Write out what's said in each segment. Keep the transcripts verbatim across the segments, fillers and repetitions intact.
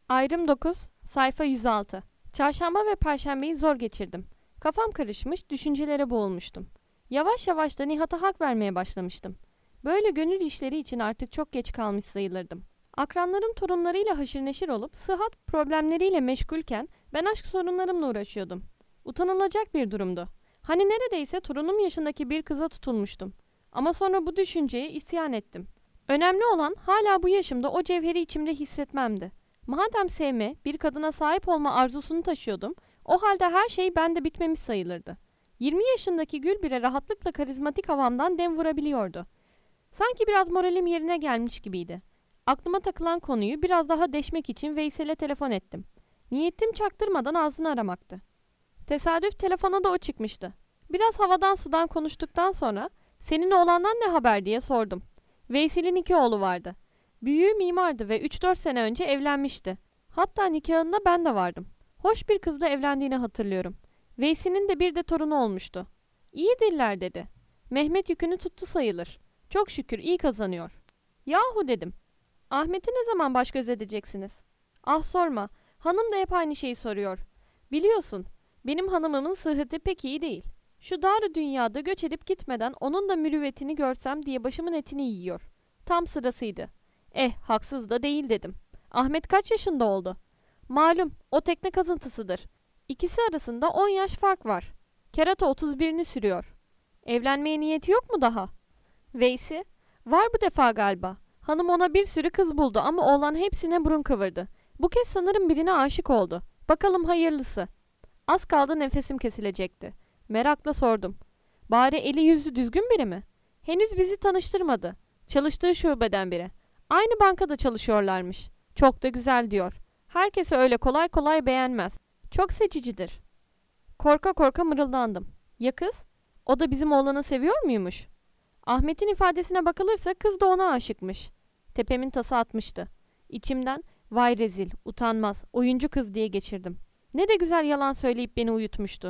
Ayrım dokuz, sayfa yüz altı. Çarşamba ve Perşembeyi zor geçirdim. Kafam karışmış, düşüncelere boğulmuştum. Yavaş yavaş da Nihat'a hak vermeye başlamıştım. Böyle gönül işleri için artık çok geç kalmış sayılırdım. Akranlarım torunlarıyla haşır neşir olup sıhhat problemleriyle meşgulken ben aşk sorunlarımla uğraşıyordum. Utanılacak bir durumdu. Hani neredeyse torunum yaşındaki bir kıza tutulmuştum. Ama sonra bu düşünceye isyan ettim. Önemli olan hala bu yaşımda o cevheri içimde hissetmemdi. Madem sevme, bir kadına sahip olma arzusunu taşıyordum, o halde her şey bende bitmemiş sayılırdı. yirmi yaşındaki Gül bile rahatlıkla karizmatik havamdan dem vurabiliyordu. Sanki biraz moralim yerine gelmiş gibiydi. Aklıma takılan konuyu biraz daha deşmek için Veysel'e telefon ettim. Niyetim çaktırmadan ağzını aramaktı. Tesadüf telefona da o çıkmıştı. Biraz havadan sudan konuştuktan sonra "Senin oğlandan ne haber?" diye sordum. Veysel'in iki oğlu vardı. Büyüğü mimardı ve üç dört sene önce evlenmişti. Hatta nikahında ben de vardım. Hoş bir kızla evlendiğini hatırlıyorum. Veysi'nin de bir de torunu olmuştu. "İyidirler," dedi. "Mehmet yükünü tuttu sayılır. Çok şükür iyi kazanıyor." "Yahu," dedim. "Ahmet'i ne zaman baş göz edeceksiniz?" "Ah sorma. Hanım da hep aynı şeyi soruyor. Biliyorsun, benim hanımımın sıhhati pek iyi değil. Şu dar dünyada göç edip gitmeden onun da mürüvvetini görsem diye başımın etini yiyor. Tam sırasıydı. Eh, haksız da değil," dedim. "Ahmet kaç yaşında oldu?" "Malum, o tekne kazıntısıdır. İkisi arasında on yaş fark var. Kerata otuz birini sürüyor." "Evlenmeye niyeti yok mu daha?" "Veysi, var bu defa galiba. Hanım ona bir sürü kız buldu ama oğlan hepsine burun kıvırdı. Bu kez sanırım birine aşık oldu. Bakalım hayırlısı." Az kaldı nefesim kesilecekti. Merakla sordum. "Bari eli yüzü düzgün biri mi?" "Henüz bizi tanıştırmadı. Çalıştığı şubeden biri. Aynı bankada çalışıyorlarmış. Çok da güzel," diyor. "Herkese öyle kolay kolay beğenmez. Çok seçicidir." Korka korka mırıldandım. "Ya kız? O da bizim oğlanı seviyor muymuş?" Ahmet'in ifadesine bakılırsa kız da ona aşıkmış. Tepemin tası atmıştı. İçimden "Vay rezil, utanmaz, oyuncu kız," diye geçirdim. Ne de güzel yalan söyleyip beni uyutmuştu.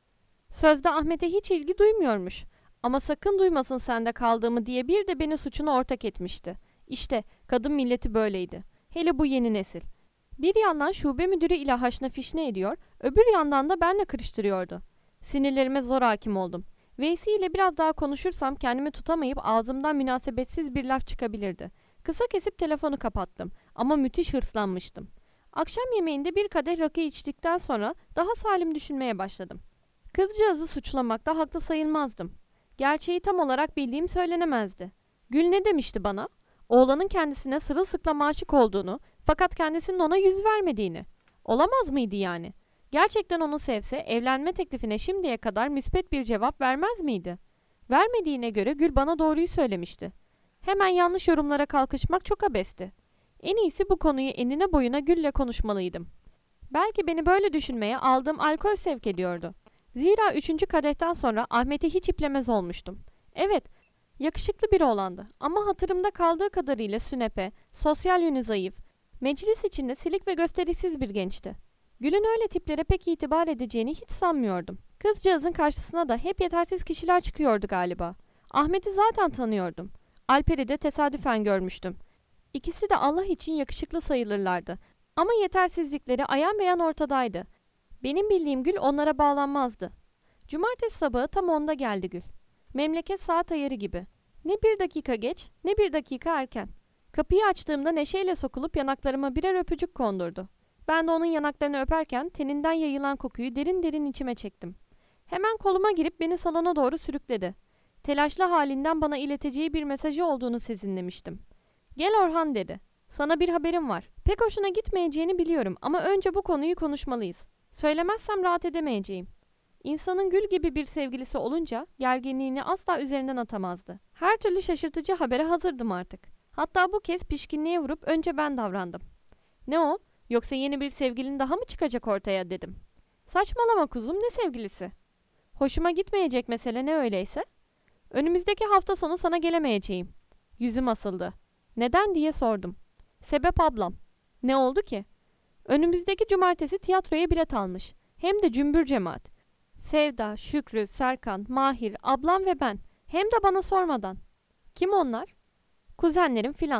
Sözde Ahmet'e hiç ilgi duymuyormuş. Ama sakın duymasın sende kaldığımı diye bir de beni suçuna ortak etmişti. İşte kadın milleti böyleydi. Hele bu yeni nesil. Bir yandan şube müdürü ile haşna fişne ediyor, öbür yandan da benle kırıştırıyordu. Sinirlerime zor hakim oldum. Veysi ile biraz daha konuşursam kendimi tutamayıp ağzımdan münasebetsiz bir laf çıkabilirdi. Kısa kesip telefonu kapattım ama müthiş hırslanmıştım. Akşam yemeğinde bir kadeh rakı içtikten sonra daha salim düşünmeye başladım. Kızcağızı suçlamakta haklı sayılmazdım. Gerçeği tam olarak bildiğim söylenemezdi. Gül ne demişti bana? Oğlanın kendisine sırılsıklam aşık olduğunu, fakat kendisinin ona yüz vermediğini. Olamaz mıydı yani? Gerçekten onu sevse evlenme teklifine şimdiye kadar müspet bir cevap vermez miydi? Vermediğine göre Gül bana doğruyu söylemişti. Hemen yanlış yorumlara kalkışmak çok abesti. En iyisi bu konuyu enine boyuna Gül'le konuşmalıydım. Belki beni böyle düşünmeye aldığım alkol sevk ediyordu. Zira üçüncü kadehten sonra Ahmet'i hiç iplemez olmuştum. Evet, yakışıklı bir oğlandı ama hatırımda kaldığı kadarıyla sünepe, sosyal yönü zayıf, meclis içinde silik ve gösterişsiz bir gençti. Gül'ün öyle tiplere pek itibar edeceğini hiç sanmıyordum. Kızcağızın karşısına da hep yetersiz kişiler çıkıyordu galiba. Ahmet'i zaten tanıyordum. Alper'i de tesadüfen görmüştüm. İkisi de Allah için yakışıklı sayılırlardı. Ama yetersizlikleri ayan beyan ortadaydı. Benim bildiğim Gül onlara bağlanmazdı. Cumartesi sabahı tam onda geldi Gül. Memleket saat ayarı gibi. Ne bir dakika geç, ne bir dakika erken. Kapıyı açtığımda neşeyle sokulup yanaklarıma birer öpücük kondurdu. Ben de onun yanaklarını öperken teninden yayılan kokuyu derin derin içime çektim. Hemen koluma girip beni salona doğru sürükledi. Telaşlı halinden bana ileteceği bir mesajı olduğunu sezinlemiştim. "Gel Orhan," dedi. "Sana bir haberim var. Pek hoşuna gitmeyeceğini biliyorum ama önce bu konuyu konuşmalıyız. Söylemezsem rahat edemeyeceğim." İnsanın Gül gibi bir sevgilisi olunca gerginliğini asla üzerinden atamazdı. Her türlü şaşırtıcı habere hazırdım artık. Hatta bu kez pişkinliğe vurup önce ben davrandım. "Ne o? Yoksa yeni bir sevgilin daha mı çıkacak ortaya?" dedim. "Saçmalama kuzum, ne sevgilisi?" "Hoşuma gitmeyecek mesele ne öyleyse?" "Önümüzdeki hafta sonu sana gelemeyeceğim." Yüzüm asıldı. "Neden?" diye sordum. "Sebep ablam." "Ne oldu ki?" "Önümüzdeki cumartesi tiyatroya bilet almış. Hem de cümbür cemaat. Sevda, Şükrü, Serkan, Mahir, ablam ve ben. Hem de bana sormadan." "Kim onlar?" "Kuzenlerim filan.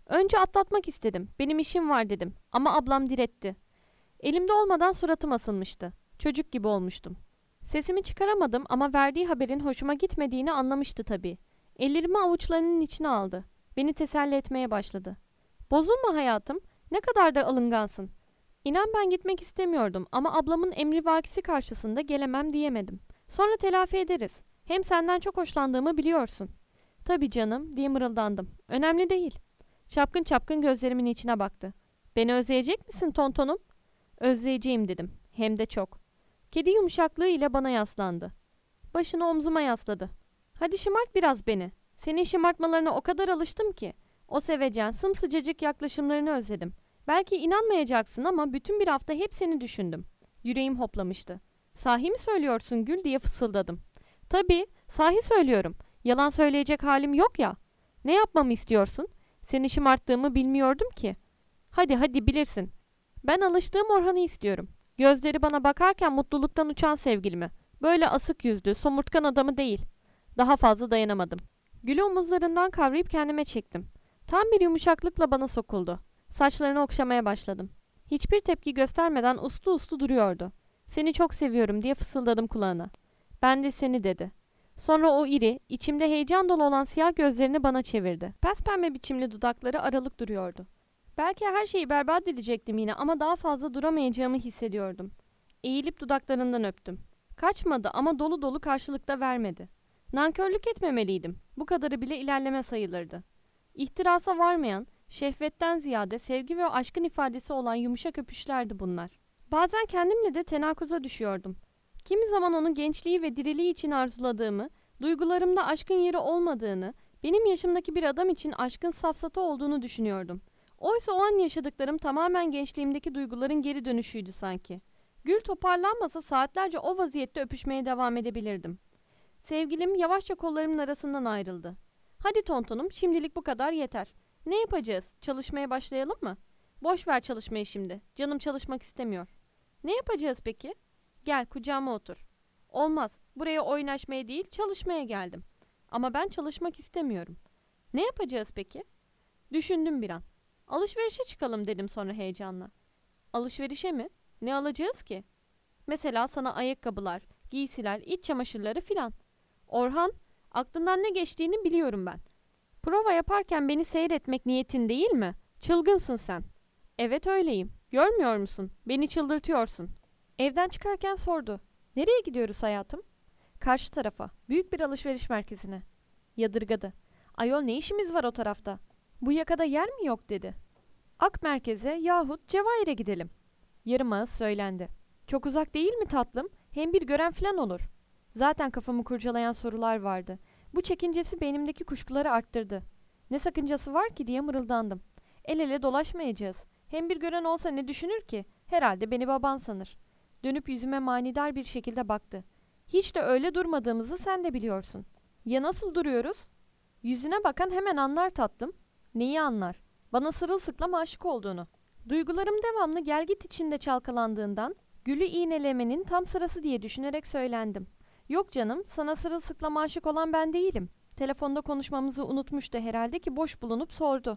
Önce atlatmak istedim. Benim işim var dedim. Ama ablam diretti. Elimde olmadan suratım asılmıştı. Çocuk gibi olmuştum. Sesimi çıkaramadım ama verdiği haberin hoşuma gitmediğini anlamıştı tabii. Ellerimi avuçlarının içine aldı. Beni teselli etmeye başladı. Bozulma hayatım. Ne kadar da alıngansın. İnan ben gitmek istemiyordum ama ablamın emrivakisi karşısında gelemem diyemedim. Sonra telafi ederiz. Hem senden çok hoşlandığımı biliyorsun. Tabii canım diye mırıldandım. Önemli değil. Çapkın çapkın gözlerimin içine baktı. Beni özleyecek misin tontonum? Özleyeceğim dedim. Hem de çok. Kedi yumuşaklığı ile bana yaslandı. Başını omzuma yasladı. Hadi şımart biraz beni. Senin şımartmalarına o kadar alıştım ki. O sevecen, sımsıcacık yaklaşımlarını özledim. Belki inanmayacaksın ama bütün bir hafta hep seni düşündüm. Yüreğim hoplamıştı. Sahi mi söylüyorsun Gül diye fısıldadım. Tabii, sahi söylüyorum. Yalan söyleyecek halim yok ya. Ne yapmamı istiyorsun? Seni şımarttığımı bilmiyordum ki. Hadi hadi bilirsin. Ben alıştığım Orhan'ı istiyorum. Gözleri bana bakarken mutluluktan uçan sevgilimi. Böyle asık yüzlü, somurtkan adamı değil. Daha fazla dayanamadım. Gül'ü omuzlarından kavrayıp kendime çektim. Tam bir yumuşaklıkla bana sokuldu. Saçlarını okşamaya başladım. Hiçbir tepki göstermeden uslu uslu duruyordu. Seni çok seviyorum diye fısıldadım kulağına. Ben de seni dedi. Sonra o iri, içimde heyecan dolu olan siyah gözlerini bana çevirdi. Pespembe biçimli dudakları aralık duruyordu. Belki her şeyi berbat edecektim yine ama daha fazla duramayacağımı hissediyordum. Eğilip dudaklarından öptüm. Kaçmadı ama dolu dolu karşılıkta vermedi. Nankörlük etmemeliydim. Bu kadarı bile ilerleme sayılırdı. İhtirasa varmayan, şehvetten ziyade sevgi ve aşkın ifadesi olan yumuşak öpüşlerdi bunlar. Bazen kendimle de tenakuza düşüyordum. Kimi zaman onun gençliği ve diriliği için arzuladığımı, duygularımda aşkın yeri olmadığını, benim yaşımdaki bir adam için aşkın safsata olduğunu düşünüyordum. Oysa o an yaşadıklarım tamamen gençliğimdeki duyguların geri dönüşüydü sanki. Gül toparlanmasa saatlerce o vaziyette öpüşmeye devam edebilirdim. Sevgilim yavaşça kollarımın arasından ayrıldı. Hadi tontonum, şimdilik bu kadar yeter. Ne yapacağız? Çalışmaya başlayalım mı? Boş ver çalışmayı şimdi. Canım çalışmak istemiyor. Ne yapacağız peki? Gel kucağıma otur. Olmaz. Buraya oynaşmaya değil, çalışmaya geldim. Ama ben çalışmak istemiyorum. Ne yapacağız peki? Düşündüm bir an. Alışverişe çıkalım dedim sonra heyecanla. Alışverişe mi? Ne alacağız ki? Mesela sana ayakkabılar, giysiler, iç çamaşırları filan. Orhan, aklından ne geçtiğini biliyorum ben. Prova yaparken beni seyretmek niyetin değil mi? Çılgınsın sen. Evet öyleyim. Görmüyor musun? Beni çıldırtıyorsun. Evden çıkarken sordu. Nereye gidiyoruz hayatım? Karşı tarafa. Büyük bir alışveriş merkezine. Yadırgadı. Ayol ne işimiz var o tarafta? Bu yakada yer mi yok dedi. Ak merkeze yahut Cevahir'e gidelim. Yarım ağız söylendi. Çok uzak değil mi tatlım? Hem bir gören filan olur. Zaten kafamı kurcalayan sorular vardı. Bu çekincesi beynimdeki kuşkuları arttırdı. Ne sakıncası var ki diye mırıldandım. El ele dolaşmayacağız. Hem bir gören olsa ne düşünür ki? Herhalde beni baban sanır. Dönüp yüzüme manidar bir şekilde baktı. Hiç de öyle durmadığımızı sen de biliyorsun. Ya nasıl duruyoruz? Yüzüne bakan hemen anlar tatlım. Neyi anlar? Bana sırılsıklam aşık olduğunu. Duygularım devamlı gelgit içinde çalkalandığından Gül'ü iğnelemenin tam sırası diye düşünerek söylendim. Yok canım, sana sırılsıklam aşık olan ben değilim. Telefonda konuşmamızı unutmuştu herhalde ki boş bulunup sordu.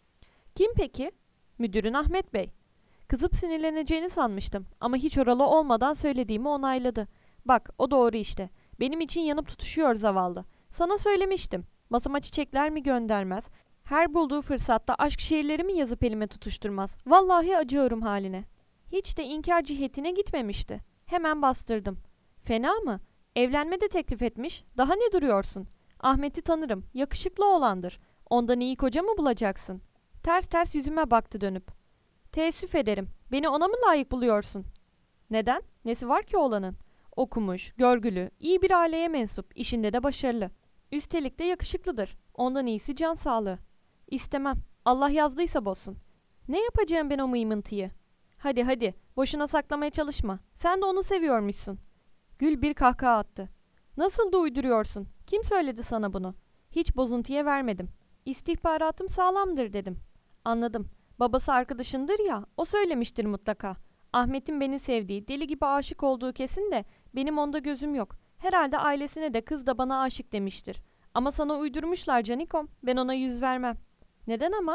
Kim peki? Müdürün Ahmet Bey. Kızıp sinirleneceğini sanmıştım ama hiç oralı olmadan söylediğimi onayladı. Bak o doğru işte. Benim için yanıp tutuşuyor zavallı. Sana söylemiştim. Masama çiçekler mi göndermez? Her bulduğu fırsatta aşk şiirleri mi yazıp elime tutuşturmaz? Vallahi acıyorum haline. Hiç de inkar cihetine gitmemişti. Hemen bastırdım. Fena mı? Evlenme de teklif etmiş. Daha ne duruyorsun? Ahmet'i tanırım. Yakışıklı oğlandır. Ondan iyi koca mı bulacaksın? Ters ters yüzüme baktı dönüp. Teessüf ederim. Beni ona mı layık buluyorsun? Neden? Nesi var ki oğlanın? Okumuş, görgülü, iyi bir aileye mensup, işinde de başarılı. Üstelik de yakışıklıdır. Ondan iyisi can sağlığı. İstemem. Allah yazdıysa bozsun. Ne yapacağım ben o mıymıntıyı? Hadi hadi, boşuna saklamaya çalışma. Sen de onu seviyormuşsun. Gül bir kahkaha attı. Nasıl da uyduruyorsun? Kim söyledi sana bunu? Hiç bozuntuya vermedim. İstihbaratım sağlamdır dedim. Anladım. Babası arkadaşındır ya, o söylemiştir mutlaka. Ahmet'in beni sevdiği, deli gibi aşık olduğu kesin de benim onda gözüm yok. Herhalde ailesine de kız da bana aşık demiştir. Ama sana uydurmuşlar canikom, ben ona yüz vermem. Neden ama?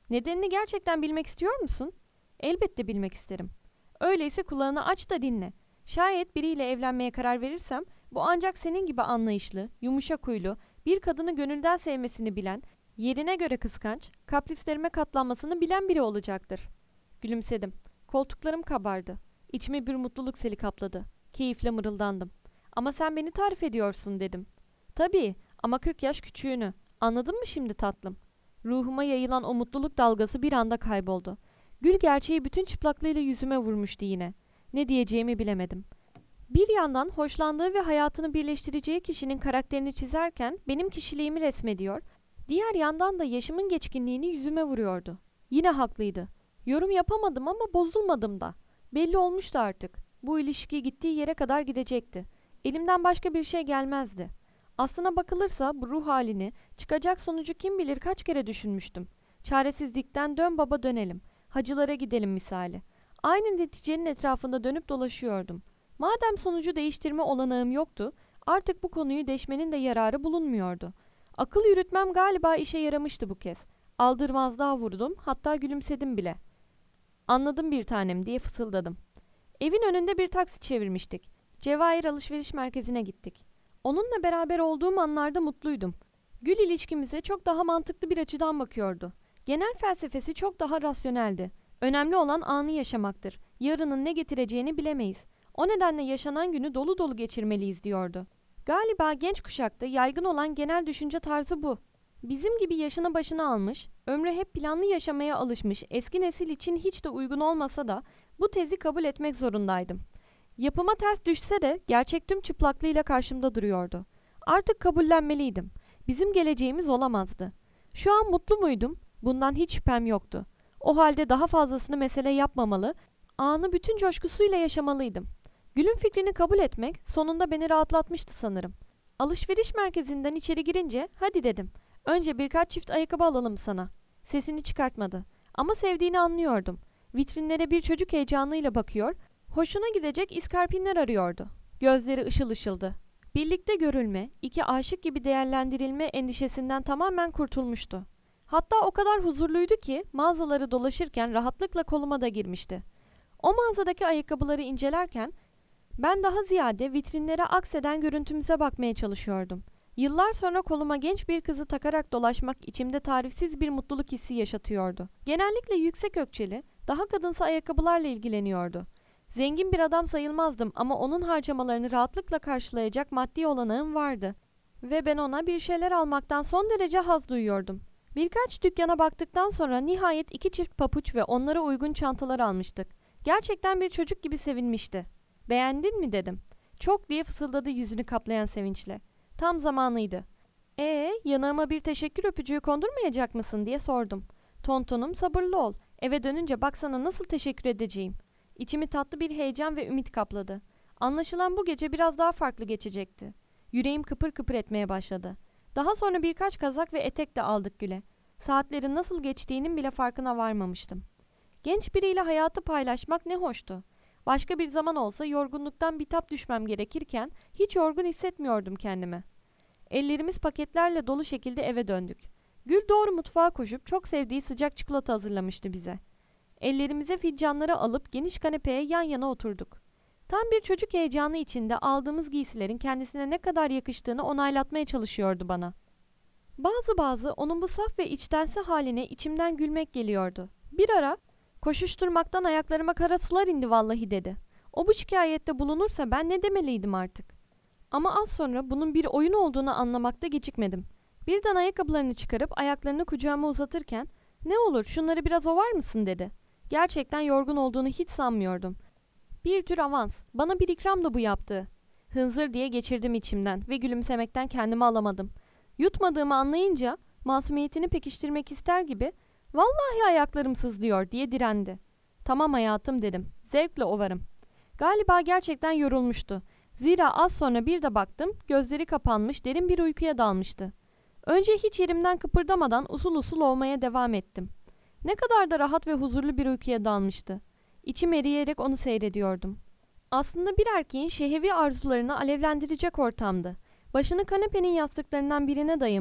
Nedenini gerçekten bilmek istiyor musun? Elbette bilmek isterim. Öyleyse kulağını aç da dinle. Şayet biriyle evlenmeye karar verirsem, bu ancak senin gibi anlayışlı, yumuşak huylu, bir kadını gönülden sevmesini bilen, yerine göre kıskanç, kaprislerime katlanmasını bilen biri olacaktır. Gülümsedim. Koltuklarım kabardı. İçime bir mutluluk seli kapladı. Keyifle mırıldandım. Ama sen beni tarif ediyorsun dedim. Tabii ama kırk yaş küçüğünü. Anladın mı şimdi tatlım? Ruhuma yayılan o mutluluk dalgası bir anda kayboldu. Gül gerçeği bütün çıplaklığıyla yüzüme vurmuştu yine. Ne diyeceğimi bilemedim. Bir yandan hoşlandığı ve hayatını birleştireceği kişinin karakterini çizerken benim kişiliğimi resmediyor, diğer yandan da yaşımın geçkinliğini yüzüme vuruyordu. Yine haklıydı. Yorum yapamadım ama bozulmadım da. Belli olmuştu artık. Bu ilişki gittiği yere kadar gidecekti. Elimden başka bir şey gelmezdi. Aslına bakılırsa bu ruh halini, çıkacak sonucu kim bilir kaç kere düşünmüştüm. Çaresizlikten dön baba dönelim, hacılara gidelim misali. Aynı neticenin etrafında dönüp dolaşıyordum. Madem sonucu değiştirme olanağım yoktu, artık bu konuyu deşmenin de yararı bulunmuyordu. Akıl yürütmem galiba işe yaramıştı bu kez. Aldırmazlığa vurdum, hatta gülümsedim bile. Anladım bir tanem diye fısıldadım. Evin önünde bir taksi çevirmiştik. Cevahir alışveriş merkezine gittik. Onunla beraber olduğum anlarda mutluydum. Gül ilişkimize çok daha mantıklı bir açıdan bakıyordu. Genel felsefesi çok daha rasyoneldi. Önemli olan anı yaşamaktır. Yarının ne getireceğini bilemeyiz. O nedenle yaşanan günü dolu dolu geçirmeliyiz diyordu. Galiba genç kuşakta yaygın olan genel düşünce tarzı bu. Bizim gibi yaşını başına almış, ömrü hep planlı yaşamaya alışmış eski nesil için hiç de uygun olmasa da bu tezi kabul etmek zorundaydım. Yapıma ters düşse de gerçek tüm çıplaklığıyla karşımda duruyordu. Artık kabullenmeliydim. Bizim geleceğimiz olamazdı. Şu an mutlu muydum? Bundan hiç şüphem yoktu. O halde daha fazlasını mesele yapmamalı, anı bütün coşkusuyla yaşamalıydım. Gül'ün fikrini kabul etmek sonunda beni rahatlatmıştı sanırım. Alışveriş merkezinden içeri girince hadi dedim. Önce birkaç çift ayakkabı alalım sana. Sesini çıkartmadı. Ama sevdiğini anlıyordum. Vitrinlere bir çocuk heyecanıyla bakıyor, hoşuna gidecek iskarpinler arıyordu. Gözleri ışıl ışıldı. Birlikte görülme, iki aşık gibi değerlendirilme endişesinden tamamen kurtulmuştu. Hatta o kadar huzurluydu ki mağazaları dolaşırken rahatlıkla koluma da girmişti. O mağazadaki ayakkabıları incelerken ben daha ziyade vitrinlere akseden görüntümüze bakmaya çalışıyordum. Yıllar sonra koluma genç bir kızı takarak dolaşmak içimde tarifsiz bir mutluluk hissi yaşatıyordu. Genellikle yüksek ökçeli, daha kadınsı ayakkabılarla ilgileniyordu. Zengin bir adam sayılmazdım ama onun harcamalarını rahatlıkla karşılayacak maddi olanağım vardı. Ve ben ona bir şeyler almaktan son derece haz duyuyordum. Birkaç dükkana baktıktan sonra nihayet iki çift papuç ve onlara uygun çantalar almıştık. Gerçekten bir çocuk gibi sevinmişti. "Beğendin mi?" dedim. "Çok" diye fısıldadı yüzünü kaplayan sevinçle. Tam zamanıydı. "Ee, yanağıma bir teşekkür öpücüğü kondurmayacak mısın?" diye sordum. "Tontonum, sabırlı ol. Eve dönünce baksana nasıl teşekkür edeceğim." İçimi tatlı bir heyecan ve ümit kapladı. Anlaşılan bu gece biraz daha farklı geçecekti. Yüreğim kıpır kıpır etmeye başladı. Daha sonra birkaç kazak ve etek de aldık Gül'e. Saatlerin nasıl geçtiğinin bile farkına varmamıştım. Genç biriyle hayatı paylaşmak ne hoştu. Başka bir zaman olsa yorgunluktan bitap düşmem gerekirken hiç yorgun hissetmiyordum kendimi. Ellerimiz paketlerle dolu şekilde eve döndük. Gül doğru mutfağa koşup çok sevdiği sıcak çikolata hazırlamıştı bize. Ellerimize fincanları alıp geniş kanepeye yan yana oturduk. Tam bir çocuk heyecanı içinde aldığımız giysilerin kendisine ne kadar yakıştığını onaylatmaya çalışıyordu bana. Bazı bazı onun bu saf ve içtensi haline içimden gülmek geliyordu. Bir ara, "Koşuşturmaktan ayaklarıma kara sular indi vallahi" dedi. O bu şikayette bulunursa ben ne demeliydim artık? Ama az sonra bunun bir oyun olduğunu anlamakta gecikmedim. Birden ayakkabılarını çıkarıp ayaklarını kucağıma uzatırken "Ne olur şunları biraz ovar mısın?" dedi. Gerçekten yorgun olduğunu hiç sanmıyordum. Bir tür avans, bana bir ikram da bu yaptığı. Hınzır diye geçirdim içimden ve gülümsemekten kendimi alamadım. Yutmadığımı anlayınca masumiyetini pekiştirmek ister gibi "Vallahi ayaklarım sızlıyor" diye direndi. "Tamam hayatım" dedim. "Zevkle ovarım." Galiba gerçekten yorulmuştu. Zira az sonra bir de baktım gözleri kapanmış derin bir uykuya dalmıştı. Önce hiç yerimden kıpırdamadan usul usul olmaya devam ettim. Ne kadar da rahat ve huzurlu bir uykuya dalmıştı. İçim eriyerek onu seyrediyordum. Aslında bir erkeğin şehvi arzularını alevlendirecek ortamdı. Başını kanepenin yastıklarından birine dayamış,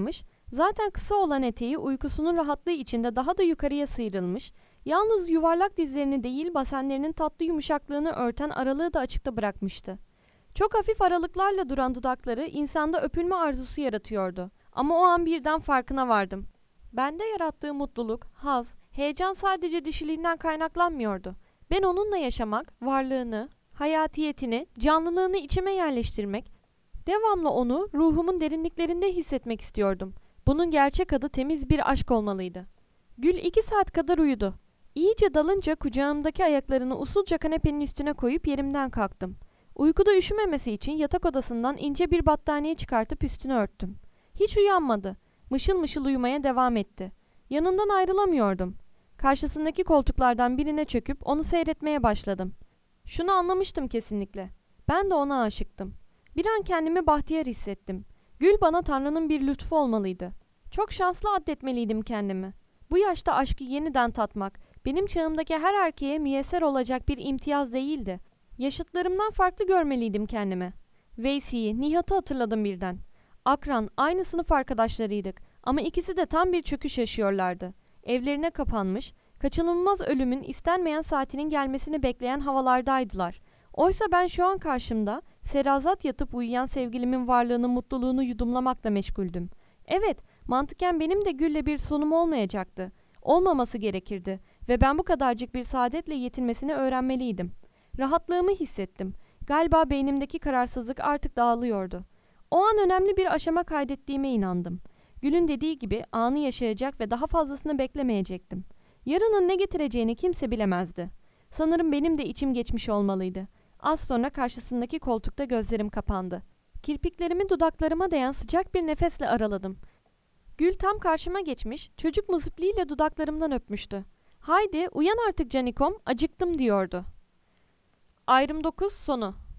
Zaten kısa olan eteği uykusunun rahatlığı içinde daha da yukarıya sıyrılmış, yalnız yuvarlak dizlerini değil basenlerinin tatlı yumuşaklığını örten aralığı da açıkta bırakmıştı. Çok hafif aralıklarla duran dudakları insanda öpülme arzusu yaratıyordu. Ama o an birden farkına vardım. Bende yarattığı mutluluk, haz, heyecan sadece dişiliğinden kaynaklanmıyordu. Ben onunla yaşamak, varlığını, hayatiyetini, canlılığını içime yerleştirmek, devamlı onu ruhumun derinliklerinde hissetmek istiyordum. Bunun gerçek adı temiz bir aşk olmalıydı. Gül iki saat kadar uyudu. İyice dalınca kucağımdaki ayaklarını usulca kanepenin üstüne koyup yerimden kalktım. Uykuda üşümemesi için yatak odasından ince bir battaniye çıkartıp üstünü örttüm. Hiç uyanmadı. Mışıl mışıl uyumaya devam etti. Yanından ayrılamıyordum. Karşısındaki koltuklardan birine çöküp onu seyretmeye başladım. Şunu anlamıştım kesinlikle. Ben de ona aşıktım. Bir an kendimi bahtiyar hissettim. Gül bana Tanrı'nın bir lütfu olmalıydı. Çok şanslı addetmeliydim kendimi. Bu yaşta aşkı yeniden tatmak, benim çağımdaki her erkeğe müyesser olacak bir imtiyaz değildi. Yaşıtlarımdan farklı görmeliydim kendimi. Veysi'yi, Nihat'ı hatırladım birden. Akran, aynı sınıf arkadaşlarıydık ama ikisi de tam bir çöküş yaşıyorlardı. Evlerine kapanmış, kaçınılmaz ölümün istenmeyen saatinin gelmesini bekleyen havalardaydılar. Oysa ben şu an karşımda serazat yatıp uyuyan sevgilimin varlığını, mutluluğunu yudumlamakla meşguldüm. Evet, mantıken benim de Gül'le bir sonum olmayacaktı. Olmaması gerekirdi ve ben bu kadarcık bir saadetle yetinmesini öğrenmeliydim. Rahatlığımı hissettim. Galiba beynimdeki kararsızlık artık dağılıyordu. O an önemli bir aşama kaydettiğime inandım. Gül'ün dediği gibi anı yaşayacak ve daha fazlasını beklemeyecektim. Yarının ne getireceğini kimse bilemezdi. Sanırım benim de içim geçmiş olmalıydı. Az sonra karşısındaki koltukta gözlerim kapandı. Kirpiklerimi dudaklarıma değen sıcak bir nefesle araladım. Gül tam karşıma geçmiş, çocuk muzipliğiyle dudaklarımdan öpmüştü. "Haydi, uyan artık canikom, acıktım" diyordu. Ayrım dokuz sonu.